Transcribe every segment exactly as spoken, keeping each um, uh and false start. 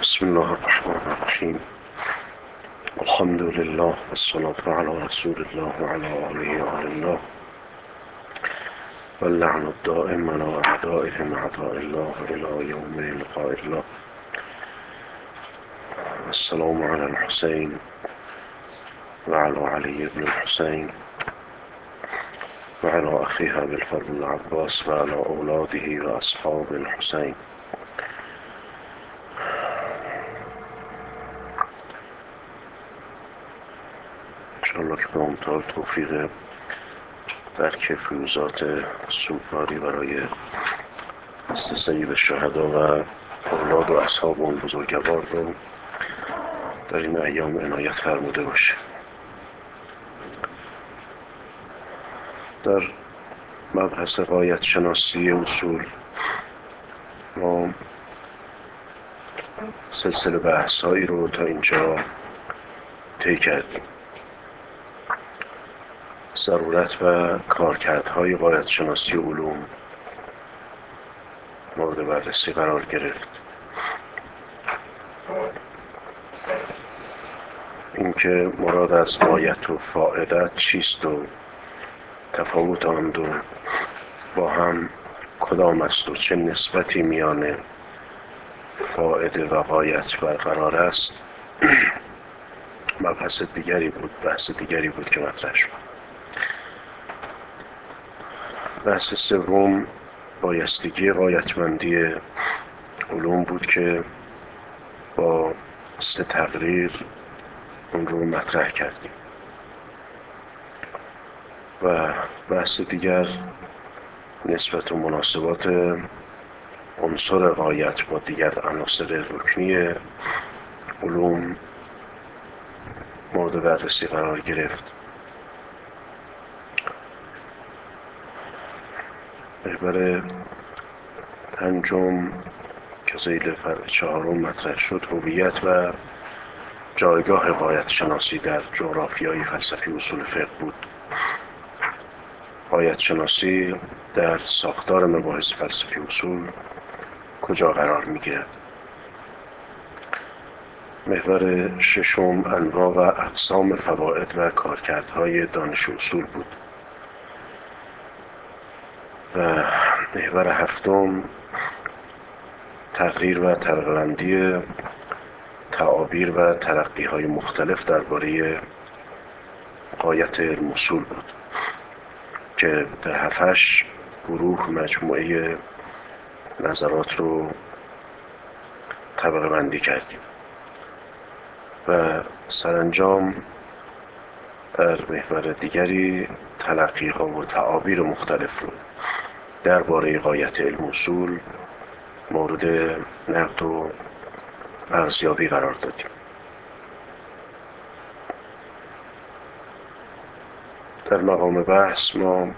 بسم الله الرحمن الرحیم. الحمد لله والصلاة علی رسول الله و علی آله و آل الله واللعن الدائم علی اعدائهم اعداء الله الی یوم لقاء الله. السلام علی الحسین و علی علی بن الحسین و علی اخیه ابوالفضل العباس و علی اولاده و اصحاب الحسین. انشاءالله که به امتحال توفیق درک فیوزات سوگواری برای سید شهدا و اولاد و اصحاب اون بزرگوار رو در این ایام عنایت فرموده باشه. در مبحث غایت شناسی اصول ما سلسله بحثایی رو تا اینجا طی کردیم. ضرورت و کارکردهای غایت شناسی علوم مورد بررسی قرار گرفت. اینکه مراد از غایت و فائدت چیست و تفاوت آن دو با هم کدام است و چه نسبتی میان فائده و غایت برقرار است مبحث دیگری بود، بحث دیگری بود که مطرح شد. بحث سوم بایستگی غایتمندی علوم بود که با سه تقریر اون رو مطرح کردیم و بحث دیگر نسبت و مناسبات عنصر غایت با دیگر عناصر رکنی علوم مورد بررسی قرار گرفت. محور پنجم که ذیل فرع چهارم مطرح شد هویت و جایگاه غایت شناسی در جغرافیای فلسفی اصول فقه بود. غایت شناسی در ساختار مباحث فلسفی اصول کجا قرار میگیرد؟ محور ششم انواع و اقسام فواید و کارکردهای دانش اصول بود و محور هفتم تقریر و طبقه‌بندی تعابیر و تلقی‌های مختلف درباره غایت علم اصول بود که در هفتش گروه مجموعه نظرات رو طبقه بندی کردیم و سرانجام در محور دیگری تلقی‌ها و تعابیر مختلف رو درباره غایت علم اصول مورد نقد و ارزیابی قرار دادیم. در مقام بحث ما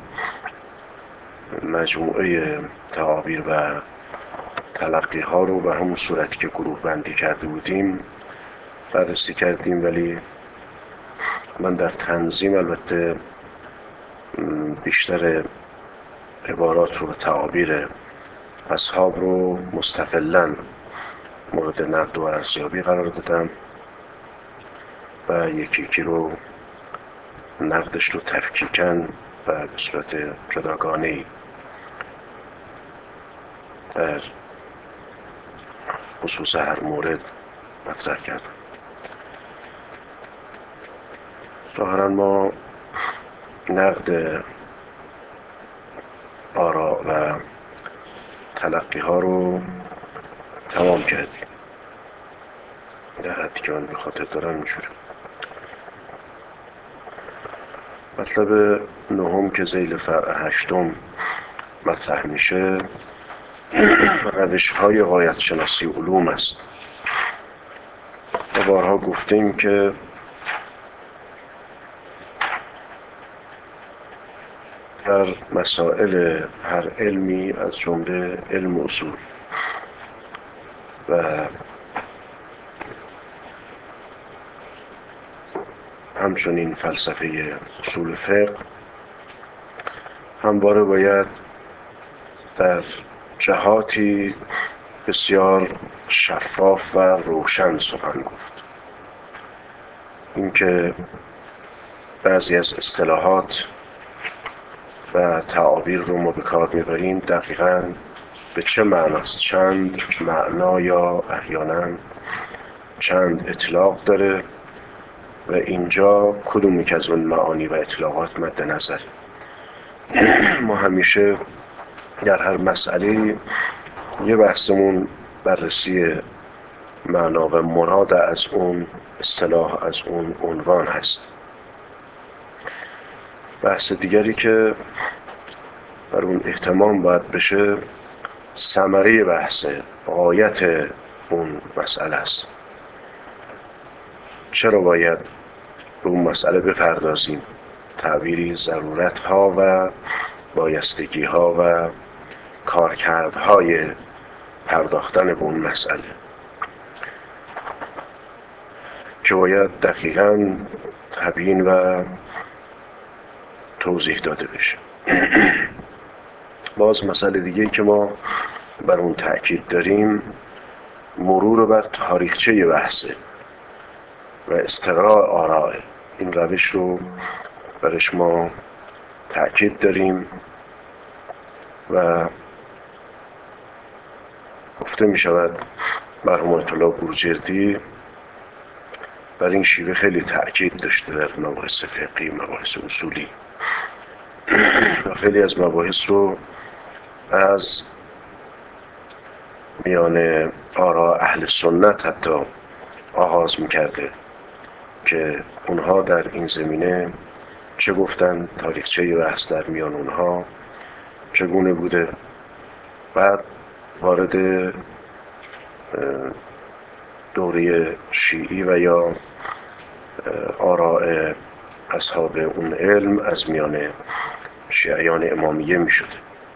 مجموعه تعابیر و تلقی ها رو به همون صورتی که گروه بندی کرده بودیم بررسی کردیم، ولی من در تنظیم البته بیشتر عبارات رو به تعابیر اصحاب رو مستقلاً مورد نقد و ارزیابی قرار دادم و یکی یکی رو نقدش رو تفکیکاً و به صورت جداگانه‌ای در خصوص هر مورد مطرح کردم. ظاهراً ما نقد آراء و تلقی ها رو تمام کردیم در حدی که من به خاطر دارم. اینجوری مطلب نهم که ذیل فرع هشتم مطرح میشه روش های غایت شناسی علوم است. بارها گفتیم که در مسائل هر علمی از جمله علم اصول و همچنین فلسفه اصول فقه همواره باید در جهاتی بسیار شفاف و روشن سخن گفت. اینکه بعضی از اصطلاحات و تعابیر رو ما به کار میبریم دقیقاً به چه معناست، چند معنا یا احیانا چند اطلاق داره و اینجا کدومی که از اون معانی و اطلاقات مد نظر. ما همیشه در هر مسئله یه بحثمون بررسی معنا و مراد از اون اصطلاح، از اون عنوان هست. بحث دیگری که بر اون اهتمام باید بشه ثمره بحث، غایت اون مسئله است. چرا باید به اون مسئله بپردازیم؟ تعبیری ضرورت ها و بایستگی ها و کارکردهای پرداختن به اون مسئله که باید دقیقاً تبیین و توضیح داده بشه. باز مسئله دیگه که ما بر اون تأکید داریم مرور بر تاریخچه بحثه و استقراء آراء. این روش رو برش ما تأکید داریم و گفته می شود مرحوم آیت الله بروجردی بر این شیوه خیلی تأکید داشته در مباحث فقهی، مباحث اصولی و خیلی از مباحث رو از میان آراء اهل سنت حتی آغاز میکرده که اونها در این زمینه چه گفتن، تاریخچه بحث در میان اونها چگونه بوده. بعد وارد دوره شیعی و یا آراء اصحاب اون علم از میان شیعیان امامیه می شده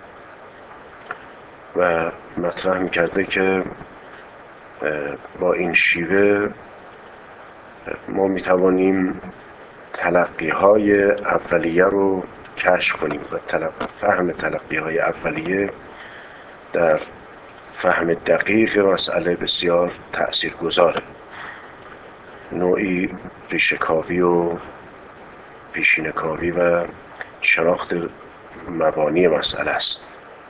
و مطرح می کرده که با این شیوه ما می توانیم تلقی های اولیه رو کشف کنیم و تلقی فهم تلقی های اولیه در فهم دقیق مسئله بسیار تأثیر گذاره. نوعی ریشه‌کاوی و پیشینه‌کاوی و شناخت مبانی مسئله است.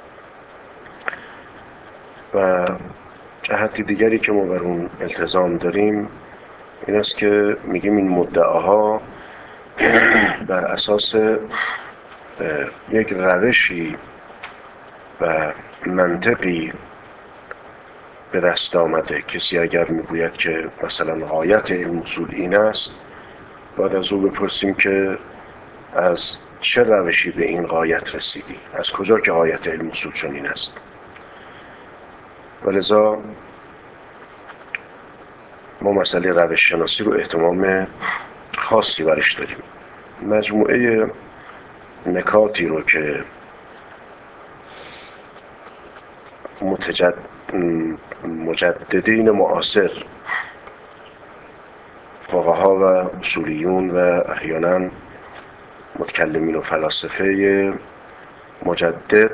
و جهت دیگری که ما بر اون التزام داریم این است که میگیم این مدعاها بر اساس یک روشی و منطقی به دست آمده. کسی اگر میگوید که مثلا غایت علم اصول این است، باید از او بپرسیم که از چه روشی به این غایت رسیدی، از کجا که غایت علم اصول چنین است. ولذا ما مسئله روش شناسی رو اهتمام خاصی برش داریم. مجموعه نکاتی رو که متجد مجددین معاصر، فقها و اصولیون و احیانا متکلمین و فلاسفه مجدد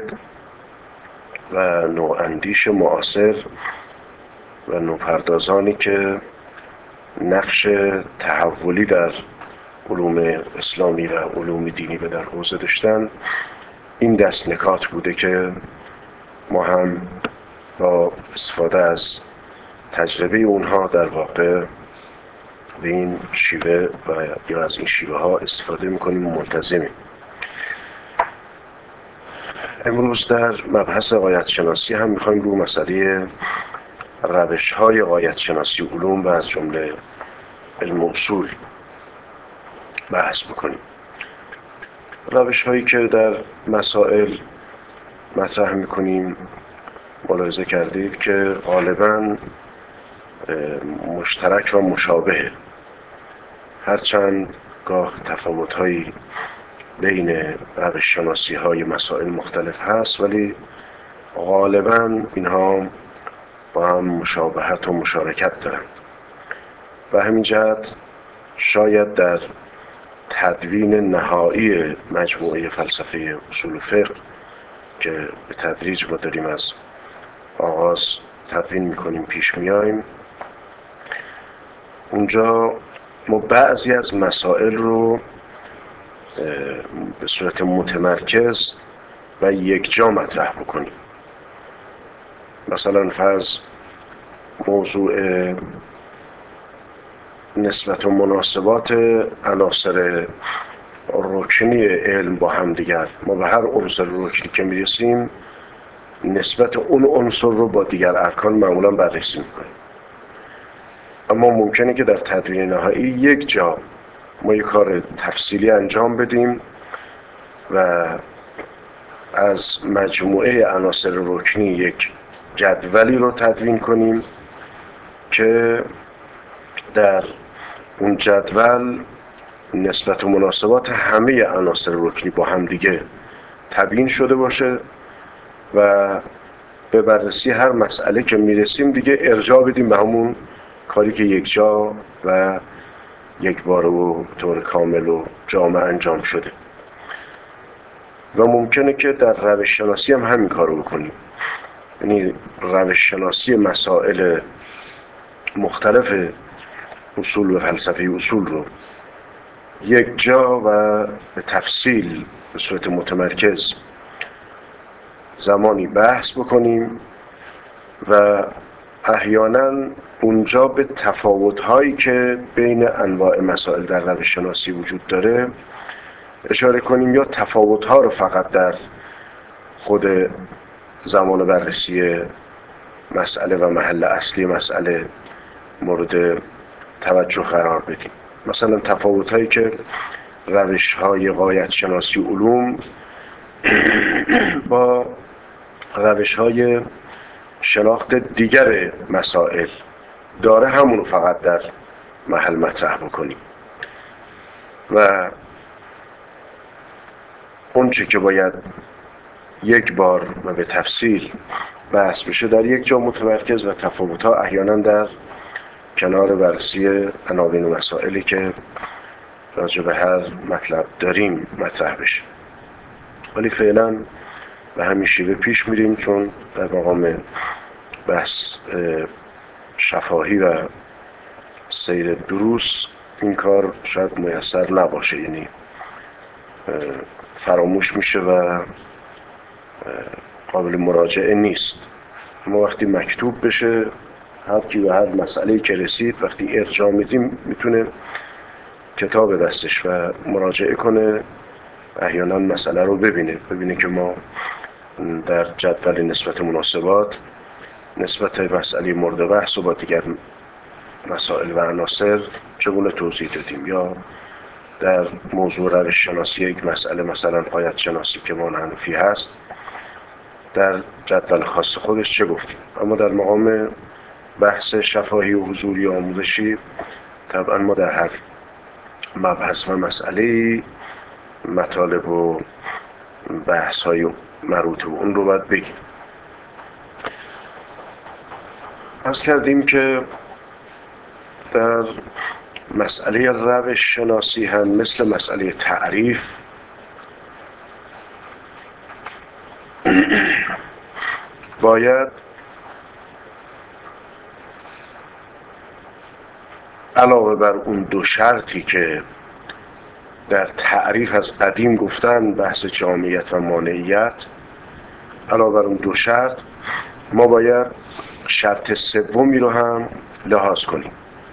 و نواندیش معاصر و نوپردازانی که نقش تحولی در علوم اسلامی و علوم دینی و در حوزه داشتن، این دست نکات بوده که ما هم با استفاده از تجربه اونها در واقع به این شیوه و یا از این شیوه ها استفاده میکنیم و ملتزمیم. امروز در مبحث غایت شناسی هم میخوایم رو مسئله روش های غایت شناسی علوم و از جمله علم اصول بحث بکنیم. روش هایی که در مسائل مطرح میکنیم ملاحظه کردید که غالباً مشترک و مشابه، هرچند گاه تفاوت‌هایی بین روش شناسی های مسائل مختلف هست، ولی غالباً اینها با هم مشابهت و مشارکت دارند. و همین جهت شاید در تدوین نهایی مجموعه فلسفه اصول فقه که به تدریج ما داریم از آغاز تدوین میکنیم پیش میایم، اونجا ما بعضی از مسائل رو به صورت متمرکز و یک جا مطرح بکنیم. مثلا فرض موضوع نسبت و مناسبات عناصر رکنی علم با هم دیگر، ما به هر عنصر رکنی که میرسیم نسبت اون عنصر رو با دیگر ارکان معمولا بررسی میکنیم. اما ممکنه که در تدوین نهایی یک جا ما یک کار تفصیلی انجام بدیم و از مجموعه عناصر رکنی یک جدولی رو تدوین کنیم که در اون جدول نسبت و مناسبات همه عناصر رکنی با هم دیگه تبیین شده باشه و به بررسی هر مسئله که میرسیم دیگه ارجاع بدیم به همون کاری که یک جا و یک بار و طور کامل و جامع انجام شده. و ممکنه که در روش شناسی هم همین کارو بکنیم، یعنی روش شناسی مسائل مختلف اصول و فلسفه اصول رو یک جا و به تفصیل به صورت متمرکز زمانی بحث بکنیم و احیانا اونجا به تفاوت‌هایی که بین انواع مسائل در روش شناسی وجود داره اشاره کنیم، یا تفاوت‌ها رو فقط در خود زمان بررسی مسئله و محل اصلی مسئله مورد توجه قرار بدیم. مثلا تفاوت‌هایی که روش‌های غایت شناسی علوم با روش‌های شناخت دیگر مسائل داره، همونو فقط در محل مطرح بکنیم و اون چه که باید یک بار و به تفصیل بحث بشه در یک جا متمرکز و تفاوت‌ها احیانا در کنار بررسی عناوین و مسائلی که راجع به هر مطلب داریم مطرح بشه. ولی فعلا به همین شیوه پیش میریم، چون در مقام بحث شفاهی و سیر دروس این کار شاید میسر نباشه، یعنی فراموش میشه و قابل مراجعه نیست. اما وقتی مکتوب بشه هر کی به هر مسئله‌ای که رسید وقتی ارجاع میدیم میتونه کتاب دستش و مراجعه کنه، احیانا مسئله رو ببینه ببینه که ما در جدول نسبت مناسبات نسبت مسئله مورد بحث و با دیگر مسائل و عناصر چگونه توضیح دادیم، یا در موضوع روش شناسی یک مسئله مثلا غایت شناسی که ما حنفی هست در جدول خاص خودش چه گفتیم. اما در مقام بحث شفاهی و حضوری و آموزشی طبعا ما در هر مبحث و مسئله مطالب و بحث های مربوط به اون رو باید بگیم. عرض کردیم که در مسئله روش شناسی هم مثل مسئله تعریف باید علاوه بر اون دو شرطی که در تعریف از قدیم گفتن، بحث جامعیت و مانعیت، علاوه بر اون دو شرط ما باید شرط سومی رو هم لحاظ کنیم.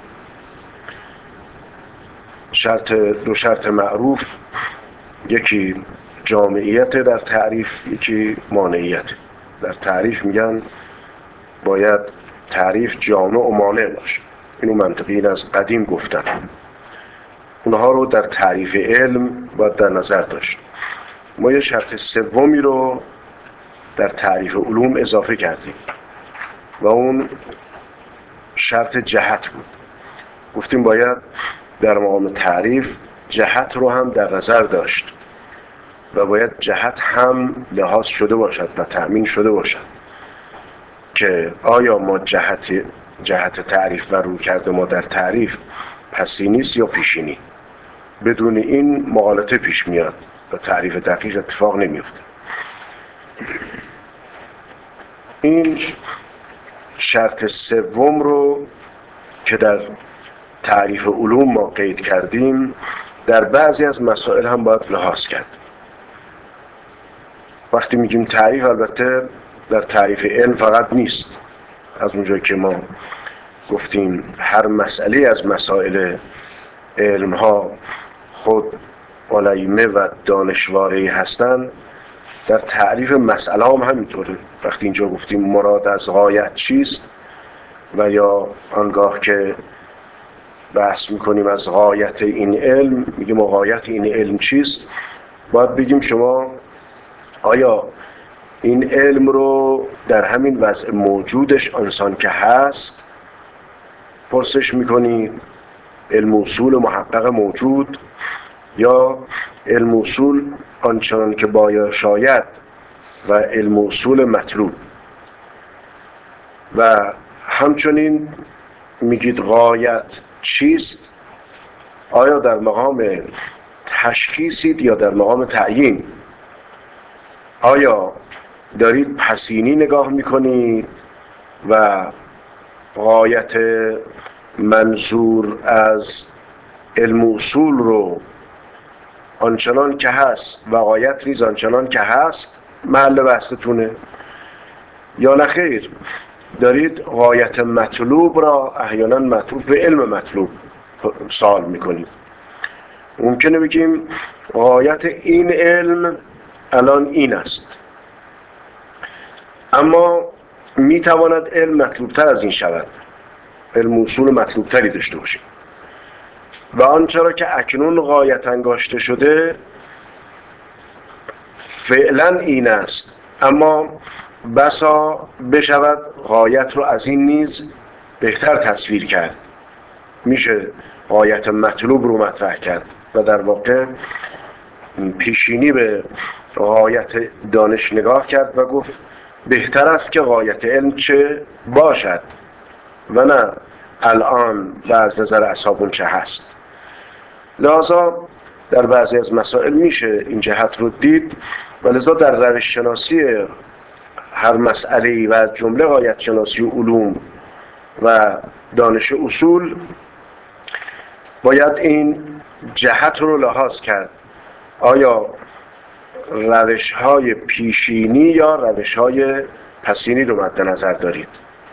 شرط دو شرط معروف، یکی جامعیت در تعریف، یکی مانعیت. در تعریف میگن باید تعریف جامع و مانع باشه، اینو منطقی از قدیم گفتن، اونها رو در تعریف علم باید در نظر داشت. ما یه شرط سومی رو در تعریف علوم اضافه کردیم و اون شرط جهت بود. گفتیم باید در مقام تعریف جهت رو هم در نظر داشت و باید جهت هم لحاظ شده باشد و تأمین شده باشد که آیا ما جهت جهت تعریف و رویکرد ما در تعریف پسی نیست یا پیشینی. بدون این مغالطه پیش میاد و تعریف دقیق اتفاق نمیفته. این شرط سوم رو که در تعریف علوم ما قید کردیم در بعضی از مسائل هم باید لحاظ کرد. وقتی میگیم تعریف، البته در تعریف علم فقط نیست. از اونجایی که ما گفتیم هر مسئله از مسائل علم ها خود علیمه و دانشواره هستند، در تعریف مسئله هم همینطوره. وقتی اینجا گفتیم مراد از غایت چیست و یا آنگاه که بحث میکنیم از غایت این علم، میگیم غایت این علم چیست، باید بگیم شما آیا این علم رو در همین وضع موجودش آنسان که هست پرسش میکنید، علم اصول محقق موجود، یا علم اصول آنچنان که باید شاید و علم اصول مطلوب؟ و همچنین میگید غایت چیست، آیا در مقام تشخیصید یا در مقام تعیین؟ آیا دارید پسینی نگاه میکنید و غایت منظور از علم اصول رو آنچنان که هست و غایت نیز آنچنان که هست محل بحثتونه، یا نه خیر دارید غایت مطلوب را احیانا مطلوب به علم مطلوب سوال میکنید؟ ممکنه بگیم غایت این علم الان این است، اما میتواند علم مطلوبتر از این شود، علم اصول مطلوبتری داشته باشیم و آنچه را که اکنون غایت انگاشته شده فعلا این است، اما بسا بشود غایت رو از این نیز بهتر تصویر کرد، میشه غایت مطلوب رو مطرح کرد و در واقع پیشینی به غایت دانش نگاه کرد و گفت بهتر است که غایت علم چه باشد و نه الان و از نظر اصحابون چه هست. لذا در بعضی از مسائل میشه این جهت رو دید و لذا در روش شناسی هر مسئله‌ای و جمله غایت شناسی و علوم و دانش اصول باید این جهت رو لحاظ کرد، آیا روش های پیشینی یا روش های پسینی رو مد نظر دارید.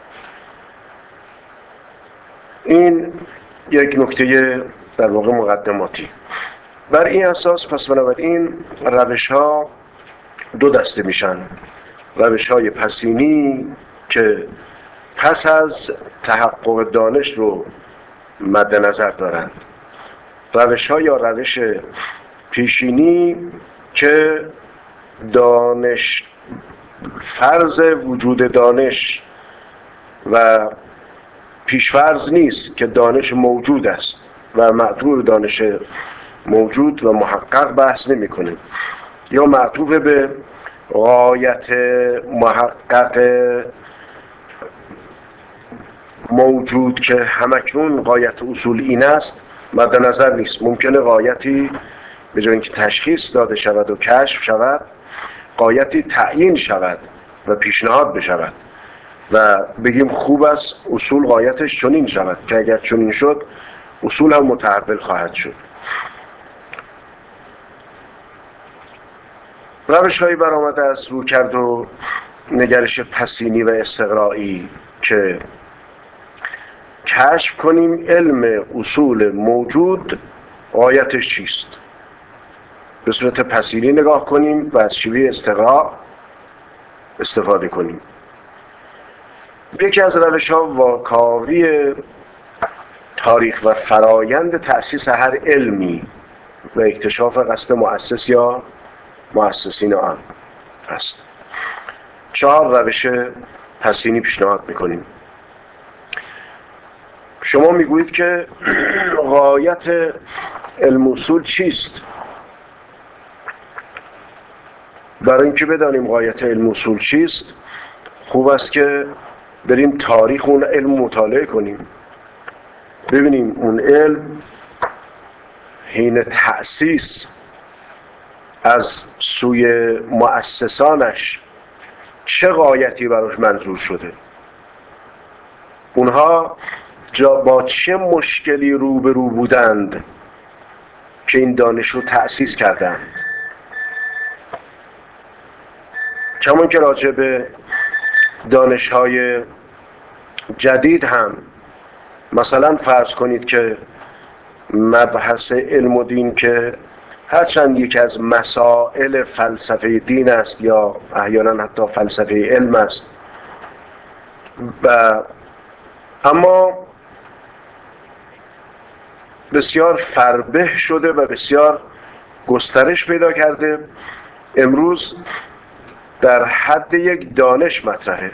این یک نکته در واقع مقدماتی. بر این اساس پس بنابراین روش ها دو دسته میشن: روش های پسینی که پس از تحقق دانش رو مد نظر دارند، روش ها یا روش پیشینی که دانش فرض وجود دانش و پیشفرض نیست که دانش موجود است و معطوف دانش موجود و محقق بحث نمی کنیم، یا معطوف به غایت محقق موجود که همکنون غایت اصول این است مد نظر نیست. ممکنه غایتی به جای اینکه تشخیص داده شود و کشف شود، غایتی تعیین شود و پیشنهاد بشود و بگیم خوب است اصول غایتش چنین شود که اگر چنین شد اصول هم متحول خواهد شد. روش هایی برآمده از رویکرد و نگرش پسینی و استقرایی که کشف کنیم علم اصول موجود غایتش چیست، به صورت پسینی نگاه کنیم و از شیوه استقراء استفاده کنیم. یکی از روش ها واکاوی تاریخ و فرایند تأسیس هر علمی و اکتشاف قصد مؤسس یا مؤسسین آن است. چهار روش پسینی پیشنهاد میکنیم. شما میگویید که غایت علم اصول چیست؟ برای اینکه بدانیم غایت علم اصول چیست خوب است که بریم تاریخ اون علم مطالعه کنیم، ببینیم اون علم حین تأسیس از سوی مؤسسانش چه غایتی براش منظور شده اونها جا با چه مشکلی روبرو بودند که این دانش رو تأسیس کردند. کمان که راجع به دانش‌های جدید هم مثلا فرض کنید که مبحث علم و دین که هرچند یکی از مسائل فلسفه دین است یا احیانا حتی فلسفه علم است، و اما بسیار فربه شده و بسیار گسترش پیدا کرده، امروز در حد یک دانش مطرحه.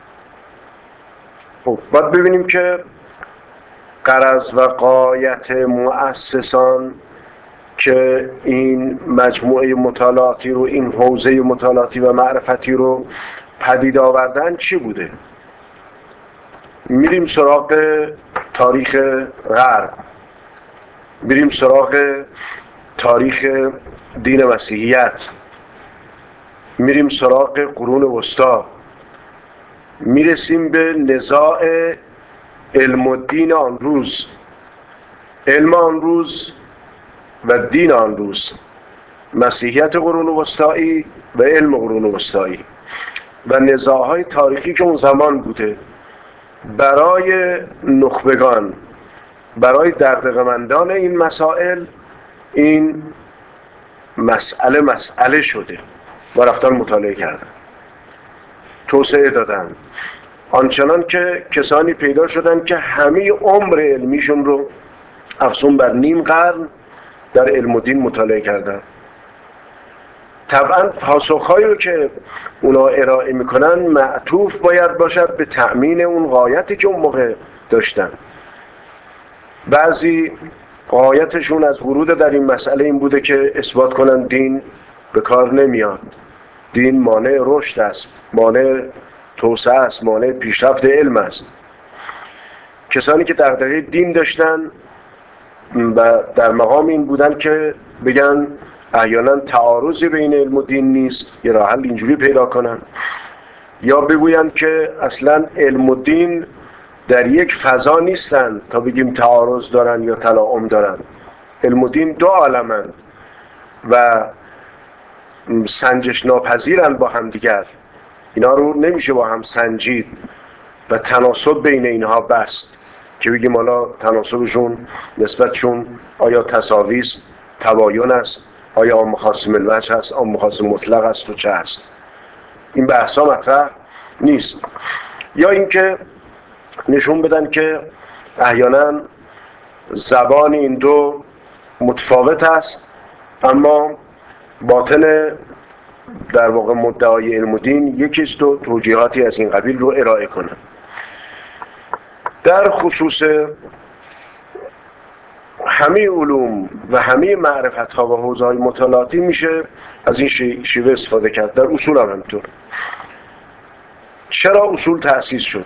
خب باید ببینیم که غرض و غایت مؤسسان که این مجموعه مطالعاتی رو، این حوزه مطالعاتی و معرفتی رو پدید آوردن چی بوده. میریم سراغ تاریخ غرب، میریم سراغ تاریخ دین مسیحیت، میریم سراغ قرون وسطی، میرسیم به نزاع علم و دین آن روز، علم آن روز و دین آن روز، مسیحیت قرون وسطایی و علم قرون وسطایی و نزاع‌های تاریخی که اون زمان بوده. برای نخبگان، برای دغدغه‌مندان این مسائل، این مسئله مسئله شده و رفتن مطالعه کردن، توسعه دادن، آنچنان که کسانی پیدا شدن که همه عمر علمیشون رو افزون بر نیم قرن در علم و دین مطالعه کردن. طبعا پاسخهایی رو که اونا ارائه میکنن معطوف باید باشد به تأمین اون غایتی که اون موقع داشتن. بعضی غایتشون از ورود در این مسئله این بوده که اثبات کنن دین به کار نمیاد، دین مانع رشد است، مانع توسعه است، مانع پیشرفت علم است. کسانی که دغدغه دین داشتن و در مقام این بودن که بگن احیانا تعارضی بین علم و دین نیست، یه راه حل اینجوری پیدا کنن، یا بگویند که اصلا علم و دین در یک فضا نیستن تا بگیم تعارض دارن یا تلاعم دارن. علم و دین دو عالمند و سنجش ناپذیرن با هم دیگر، اینا رو نمیشه با هم سنجید و تناسب بین اینها بست که بگیم حالا تناسبشون نسبتشون آیا تساوی است، تباین است، آیا عام خاص الوجه هست، عام خاص مطلق است و چه است. این بحثا مطرح نیست. یا اینکه نشون بدن که احیانا زبان این دو متفاوت است، اما باطن در واقع مدعای علم و دین یکیست و توجیهاتی از این قبیل رو ارائه کنن. در خصوص همه علوم و همه معرفت ها و حوزه های مطالعاتی میشه از این شیوه استفاده کرد. در اصول هم همینطور. چرا اصول تأسیس شد؟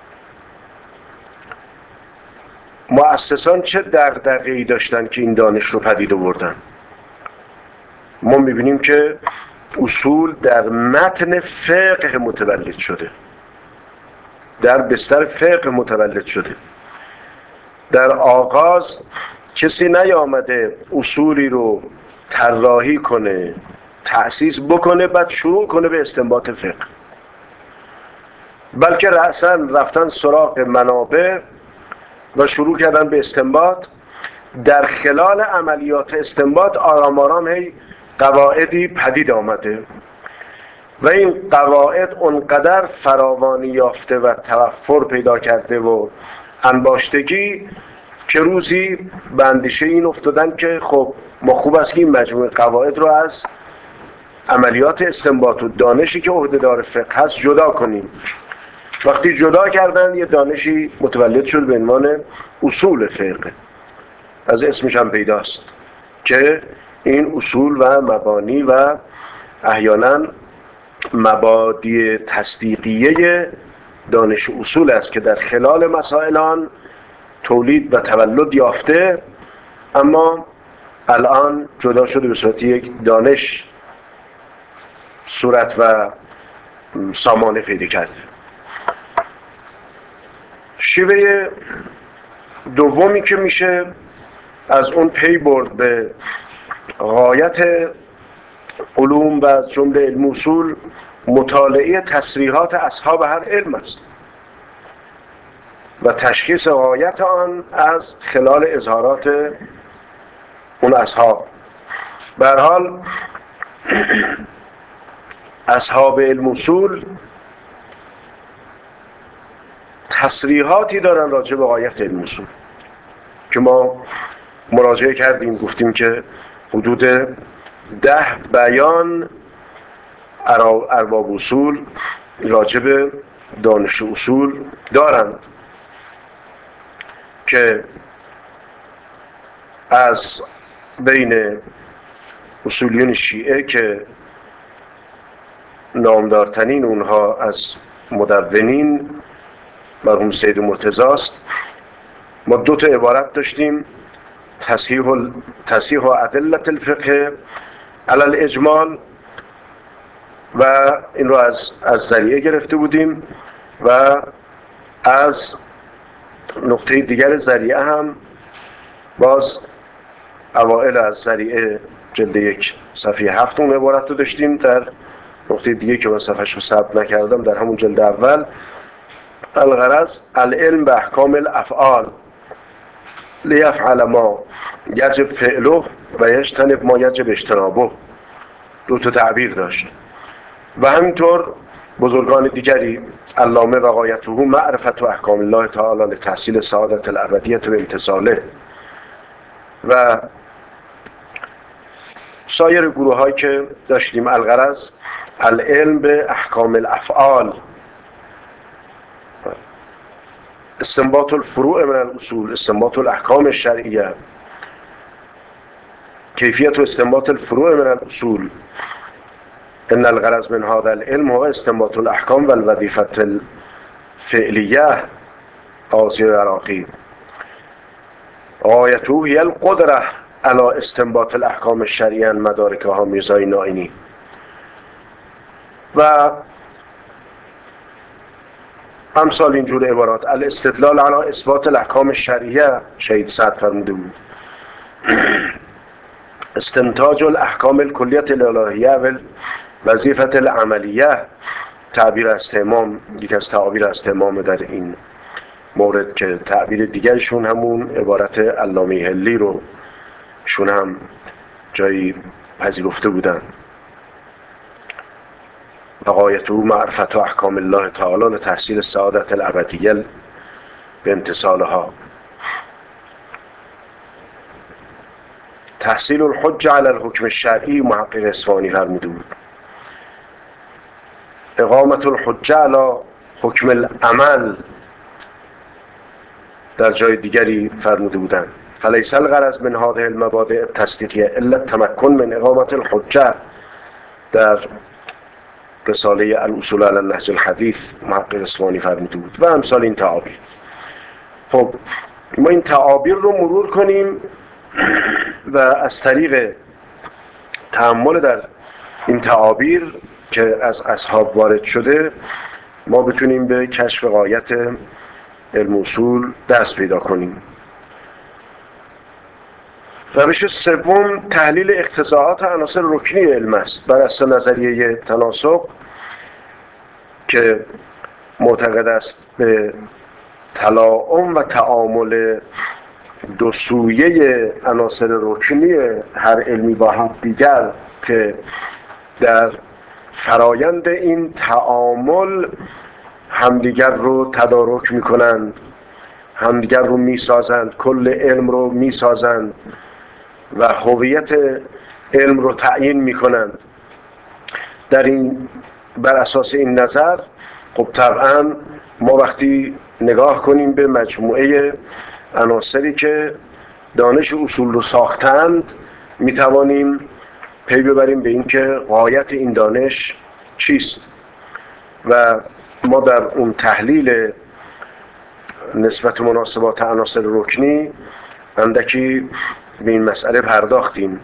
مؤسسان چه دغدغه‌ای داشتن که این دانش رو پدید آوردن؟ ما میبینیم که اصول در متن فقه متولد شده، در بستر فقه متولد شده. در آغاز کسی نیامده اصولی رو طراحی کنه، تأسیس بکنه، بعد شروع کنه به استنباط فقه، بلکه رأساً رفتن سراغ منابع و شروع کردن به استنباط. در خلال عملیات استنباط آرام آرام هی قواعدی پدید آمده و این قواعد اونقدر فراوانی یافته و توفر پیدا کرده و انباشتگی که روزی به اندیشه این افتادن که خب ما خوب است که این مجموعه قواعد رو از عملیات استنباط و دانشی که عهده‌دار فقه هست جدا کنیم. وقتی جدا کردن یه دانشی متولد شد به عنوان اصول فقه، از اسمش هم پیداست که این اصول و مبانی و احیانا مبادی تصدیقیه دانش اصول است که در خلال مسائل آن تولید و تولد یافته، اما الان جدا شده به صورت یک دانش صورت و سامانه پیدا کرده. شیوه دومی که میشه از اون پی برد به غایت علوم و از جمله علم اصول، مطالعه تصریحات اصحاب هر علم است و تشخیص غایت آن از خلال اظهارات اون اصحاب. به هر حال اصحاب علم اصول تصریحاتی دارن راجع به غایت علم اصول که ما مراجعه کردیم، گفتیم که حدود ده بیان ارباب اصول راجع به دانش اصول دارند که از بین اصولیون شیعه که نامدارترین اونها از مدونین مرحوم سید مرتضی است، ما دو تا عبارت داشتیم: تصحیح تصحیح ادله الفقه علی الاجمال، و این رو از از ذریعه گرفته بودیم، و از نقطه دیگر ذریعه هم باز اوائل از ذریعه جلد یک صفحه هفت اون عبارت رو داشتیم. در نقطه دیگه که من صفحه‌اش رو ثبت نکردم در همون جلد اول: الغرض العلم به احکام الافعال لیفعل ما یجب فعله و یجتنب ما یجب اجتنابه. دو تا تعبیر داشت. و همینطور بزرگان دیگری: علامه و غایته معرفت و احکام الله تعالی لتحصیل سعادت الابدیة و امتثاله، و سایر گروه هایی که داشتیم. الغرض العلم به احکام الافعال، استنباط الفروع من الاصول، استنباط الاحکام الشرعیه، کیفیت و استنباط الفروع من الاصول. ان الغرض من هذا العلم هو استنباط الاحکام و الوظیفه الفعلیه. قاضی عراقی: غایته هی القدره علی استنباط الاحکام الشرعیه مدارکها میرزای نائینی. و امثال اینجور عبارات: الاستدلال علی اثبات الاحکام الشرعیه، شهید سعد فرموده بود. استنتاج الاحکام الکلیه الالهیه و وظیفه العملیه، تعبیر از امام، یک از تعابیر از امام در این مورد که تعبیر دیگرشون همون عبارت علامه هلی رو شون هم جایی پذیرفته بودن: و غایته معرفت و احکام الله تعالی لتحصیل سعادت الابدیه به امتثالها. تحصیل الحجه علی الحکم الشرعی، محقق اصفهانی فرموده بود. اقامت الحجه علی حکم العمل، در جای دیگری فرموده بودند: فلیس الغرض من هذه المبادئ التصدیقیه الا التمکن من اقامت الحجه، در رساله الاصول علی النهج الحدیث محقق اصفهانی فرموده بود. و امثال این تعابیر. خب ما این تعابیر رو مرور کنیم و از طریق تأمل در این تعابیر که از اصحاب وارد شده ما بتونیم به کشف غایت علم اصول دست پیدا کنیم. روش سوم تحلیل اقتضاعات عناصر رکنی علم است بر اساس نظریه تناسق که معتقد است به تلاؤم و تعامل دو سویه عناصر رکنی هر علمی با هم دیگر که در فرایند این تعامل همدیگر رو تدارک میکنند، همدیگر رو میسازند، کل علم رو میسازند و هویت علم رو تعیین میکنند. در این بر اساس این نظر خب طبعا ما وقتی نگاه کنیم به مجموعه عناصری که دانش اصول رو ساختند میتوانیم پی ببریم به اینکه غایت این دانش چیست. و ما در اون تحلیل نسبت مناسبات عناصر رکنی اندکی به این مسئله پرداختیم.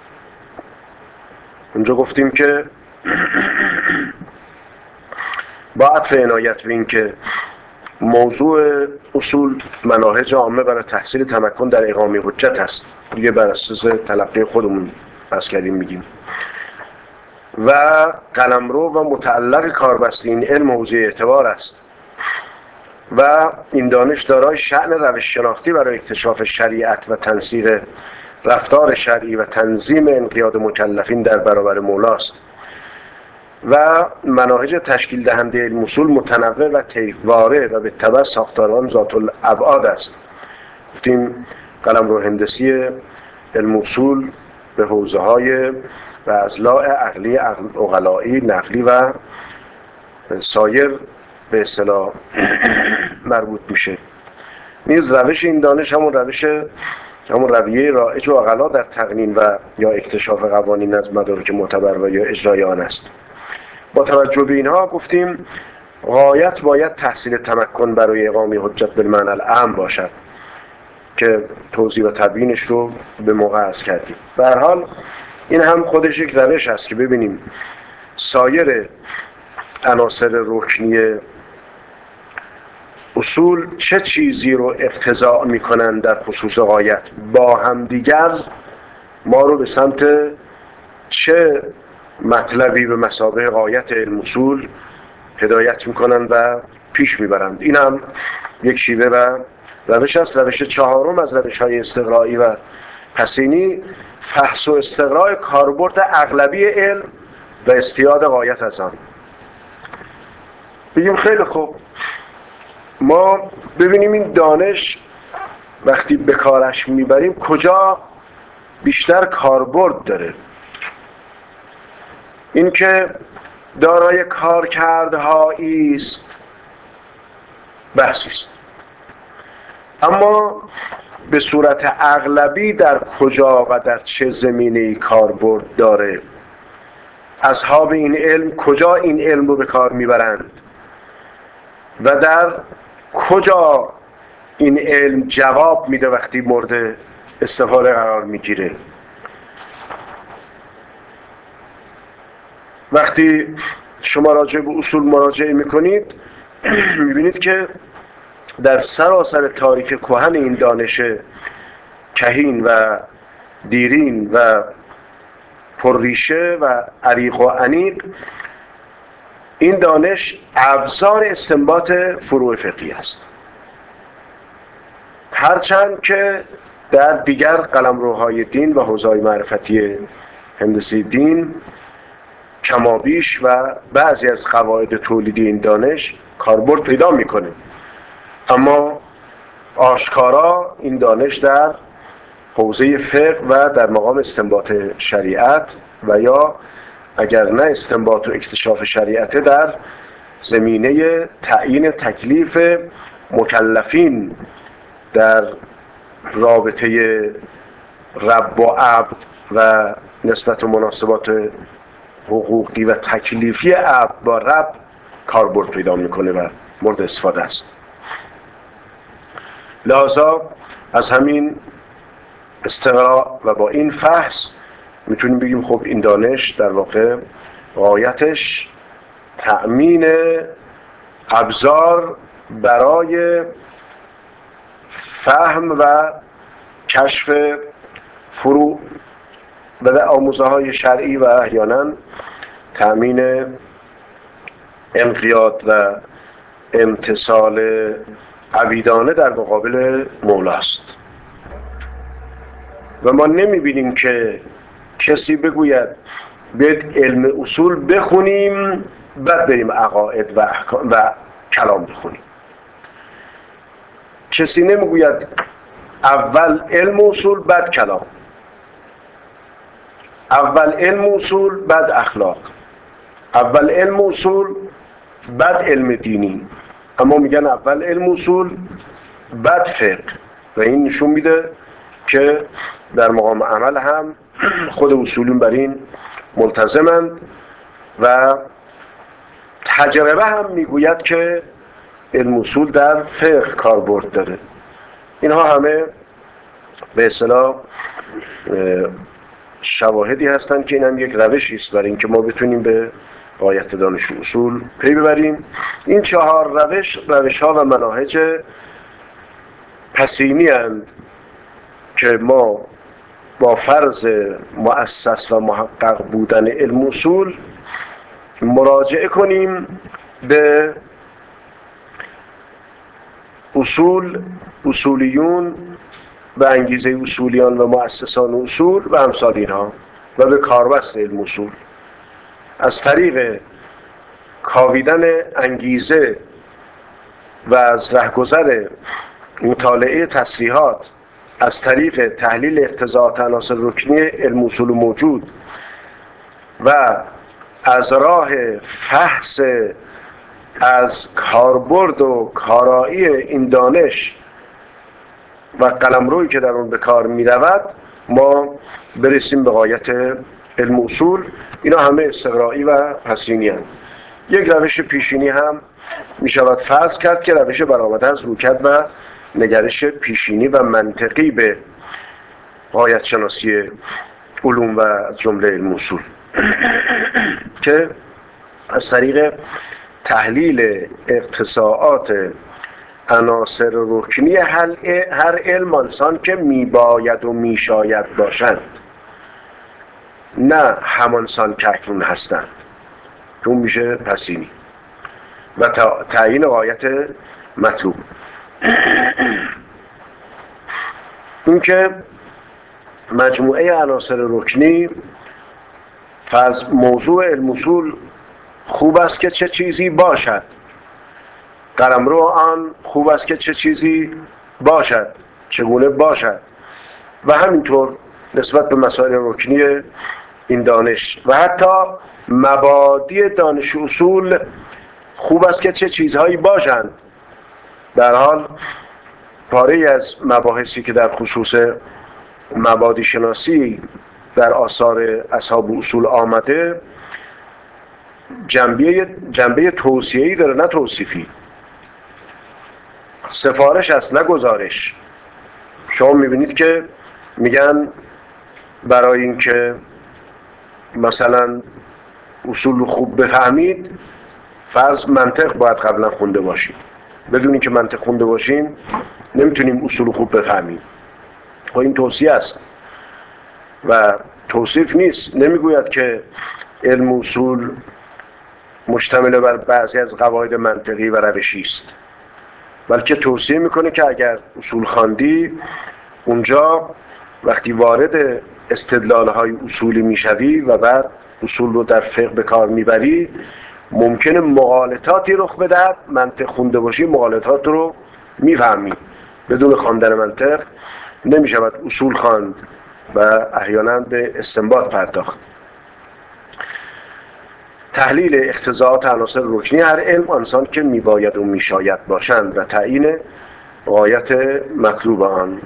اونجا گفتیم که با عطف عنایت به این که موضوع اصول مناهج عامه برای تحصیل تمکن در اقامه حجت است، دیگه بر اساس تلقی خودمون بس کردیم میگیم، و قلمرو و متعلق کاربسته این علم حوزه اعتبار است و این دانش دارای شأن روش شناختی برای اکتشاف شریعت و تنسیق رفتار شرعی و تنظیم انقیاد مکلفین در برابر مولاست و مناهج تشکیل دهنده علم اصول متنوع و طیف‌واره و به تبع ساختاران ذات الابعاد است. گفتیم قلمرو هندسی علم اصول به حوزه های و اضلاع عقلی، عقلایی، نقلی و سایر به اصطلاح مربوط میشه. نیز روش این دانش همون روش همون رویه رایج و عقلا در تقنین و یا اکتشاف قوانین از مدارک معتبر و یا اجرای آن است. با توجه به اینها گفتیم غایت باید تحصیل تمکن برای اقامه حجت بالمعنی العام باشد که توضیح و تبیینش رو به موقع عرض کردیم. به هر حال این هم خودش یک روش است که ببینیم سایر عناصر رکنی اصول چه چیزی رو اقتضا میکنن در خصوص غایت، با هم دیگر ما رو به سمت چه مطلبی به مثابه غایت علم اصول هدایت میکنن و پیش میبرند. این هم یک شیوه و روش است. روش چهارم از روش های استقرایی و پسینی فحص و استقراء کاربرد اغلبی علم و استیاد غایت از آن. بگیم خیلی خوب، ما ببینیم این دانش وقتی به کارش میبریم کجا بیشتر کاربرد داره. این که دارای کارکردهایی است بحثی است، اما به صورت اغلبی در کجا و در چه زمینه‌ای کاربرد داره، اصحاب این علم کجا این علم رو به کار میبرند و در کجا این علم جواب میده وقتی مورد استفاده قرار میگیره. وقتی شما راجع به اصول مراجعه میکنید میبینید که در سراسر تاریخ کهن این دانش کهین و دیرین و پرریشه و عریق و عمیق، این دانش ابزار استنباط فروع فقهی است، هرچند که در دیگر قلمروهای دین و حوزه‌های معرفتی هندسی دین کمابیش و بعضی از قواعد تولیدی این دانش کاربرد پیدا میکنه، اما آشکارا این دانش در حوزه فقه و در مقام استنباط شریعت و یا اگر نه استنباط و اکتشاف شریعت در زمینه تعیین تکلیف مکلفین در رابطه رب و عبد و نسبت و مناسبات حقوقی و تکلیفی عبد با رب کاربرد پیدا میکنه و مورد استفاده است. لذا از همین استقراء و با این فحص میتونیم بگیم خب این دانش در واقع غایتش تأمین ابزار برای فهم و کشف فروع و آموزه های شرعی و احیانا تأمین انقیاد و امتصال عبیدانه در مقابل مولاست. و ما نمیبینیم که کسی بگوید بیاید علم اصول بخونیم بعد بریم عقاید و احکام و کلام بخونیم. کسی نمیگوید اول علم اصول بعد کلام، اول علم اصول بعد اخلاق، اول علم اصول بعد علم دینی، اما میگن اول علم اصول بعد فقه. و این نشون میده که در مقام عمل هم خود اصولین بر این ملتزمند و تجربه هم میگوید که علم اصول در فقه کاربرد داره. اینها همه به اصطلاح شواهدی هستند که این هم یک روشی است برای اینکه ما بتونیم به غایت دانش و اصول پی ببریم. این چهار روش روش ها و مناهج پسینی اند که ما با فرض مؤسس و محقق بودن علم اصول مراجعه کنیم به اصول، اصولیون و انگیزه اصولیان و مؤسسان اصول و امثال اینها و به کاربست علم اصول از طریق کاویدن انگیزه و از رهگذر مطالعه تصریحات، از طریق تحلیل اقتضاعات عناصر رکنی علم اصول موجود و از راه فحص از کاربرد و کارایی این دانش و قلمرویی که در اون به کار می رود ما برسیم به غایت علم اصول. اینا همه استقرایی و پسینی هستند. یک روش پیشینی هم می شود فرض کرد که روش برآمده از رویکرد و نگرش پیشینی و منطقی به غایت شناسی علوم و جمله علم اصول که از طریق تحلیل اقتضاعات عناصر رکنی هر علم آنسان که میباید و میشاید باشند، نه همانسان که اکنون هستند، که اون میشه پسینی، و تعیین غایت مطلوب. این که مجموعه عناصر رکنی فرض موضوع علم اصول خوب است که چه چیزی باشد، قلمرو آن خوب است که چه چیزی باشد، چگونه باشد، و همینطور نسبت به مسائل رکنی این دانش و حتی مبادی دانش اصول خوب است که چه چیزهایی باشند. در حال پاره از مباحثی که در خصوص مبادی شناسی در آثار اصحاب اصول آمده جنبه جنبه توصیه‌ای داره، نه توصیفی. سفارش است نه گزارش. شما میبینید که میگن برای اینکه مثلا اصول رو خوب بفهمید فرض منطق باید قبلا خونده باشید. بدون اینکه منطق خونده باشیم نمیتونیم اصول خوب بفهمیم. خب این توصیه است و توصیف نیست. نمیگوید که علم اصول مشتمل بر بعضی از قواعد منطقی و روشی است، بلکه توصیه میکنه که اگر اصول خواندی اونجا وقتی وارد استدلال‌های اصولی میشوی و بعد اصول رو در فقه به کار میبری ممکنه مغالطاتی رخ بدهد. منطق خونده باشی مغالطات رو میفهمی. بدون خواندن منطق نمیشود اصول خواند و احیانا به استنباط پرداخت. تحلیل اقتضاعات عناصر رکنی هر علم آنسان که میباید و میشاید باشند و تعیین غایت مطلوب آن.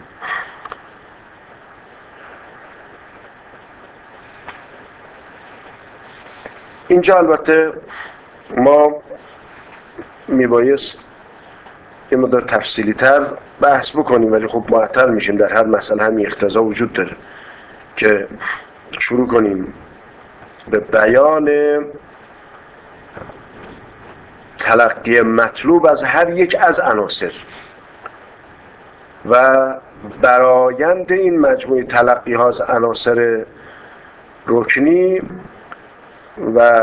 اینجا البته ما میبایست یه مقدار تفصیلی تر بحث بکنیم، ولی خب معطل میشیم. در هر مسئله همین اقتضا وجود داره که شروع کنیم به بیان تلقی مطلوب از هر یک از عناصر و برآیند این مجموعه تلقی ها از عناصر رکنی و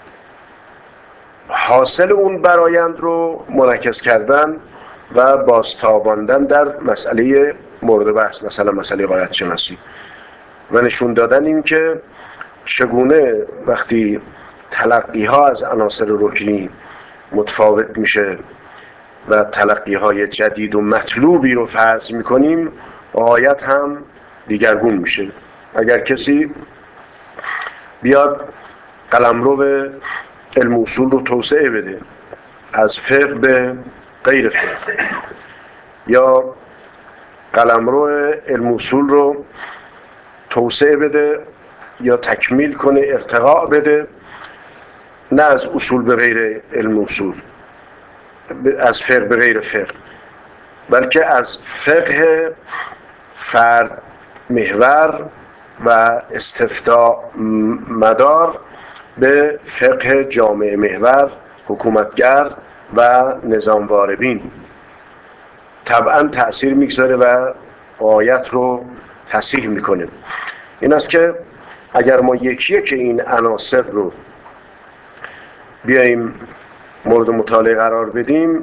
حاصل اون برآیند رو منعکس کردن و بازتاباندن در مسئله مورد بحث، مثلا مسئله غایت شناسی، و نشون دادن این که چگونه وقتی تلقی ها از عناصر رکنی متفاوت میشه و تلقی های جدید و مطلوبی رو فرض میکنیم غایت هم دیگرگون میشه. اگر کسی بیاد قلمرو به علم اصول رو توسعه بده از فقه به غیر فقه، یا قلمرو علم اصول رو توسعه بده یا تکمیل کنه، ارتقاء بده، نه از اصول به غیر علم اصول، از فقه به غیر فقه، بلکه از فقه فرد محور و استفتاء مدار به فقه جامعه محور، حکومتگر و نظامواره بین طبعا تأثیر میگذاره و غایت رو تصحیح میکنه. این است که اگر ما یکی یک این عناصر رو بیاییم مورد مطالعه قرار بدیم،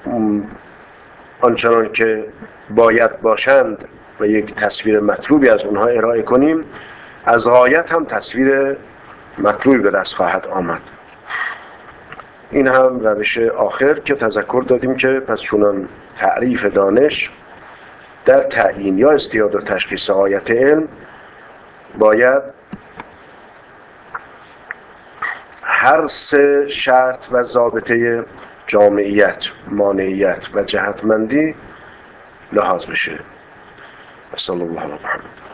آنچنان که باید باشند و یک تصویر مطلوبی از اونها ارائه کنیم، از غایت هم تصویر مطلوبی به دست خواهد آمد. این هم روش آخر که تذکر دادیم که پس چونان تعریف دانش در تعیین یا استیاد و تشخیص غایت علم باید هر سه شرط و ضابطه جامعیت، مانعیت و جهتمندی لحاظ بشه. صلی الله علیه و محمد.